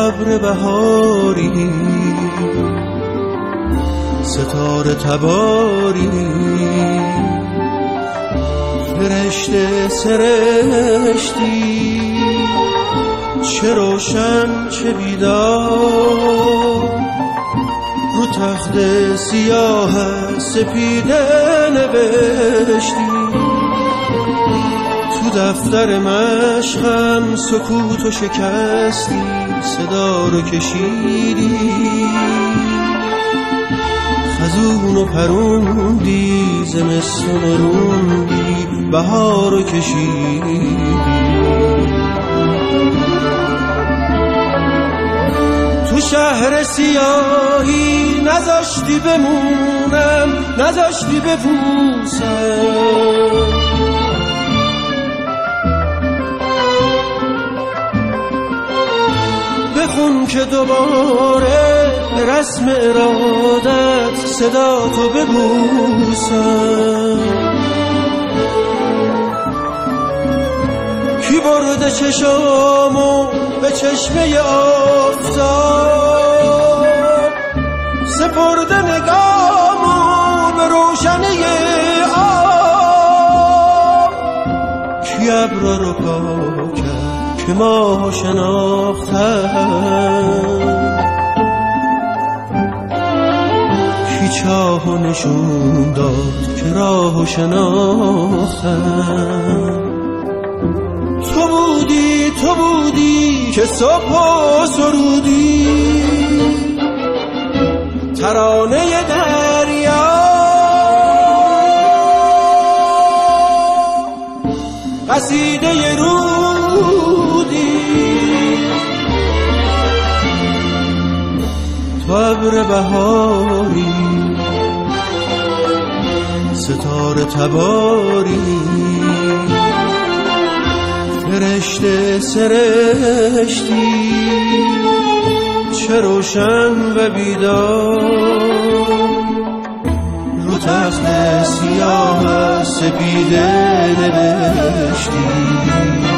ابر بهاری ستاره تباری فرشته سرشتی چه روشن چه بیدار رو تخت سیاه سپیده نوشتی تو دفتر مشقم سکوتو شکستی صدا رو کشیدی خزونو پروندی زمستون روندی بهارو کشیدی تو شهر سیاهی نذاشتی بمونم نذاشتی بپوسم بخون که دوباره رسم ارادت صدا تو ببوسم کی برده چشامو به چشمه آفتاب سپرده نگامو به روشنی آب کی ابرا رو پاک کرد که ماهو شناختم کی چاهو نشون داد که راهو شناختم تو بودی که صبح و سرودی ترانه دریا قصیده رودی تو ابر بهاری ستاره تباری فرشته سرشتی چه روشن و بیدار رو تخت سیاه سپیده نوشتی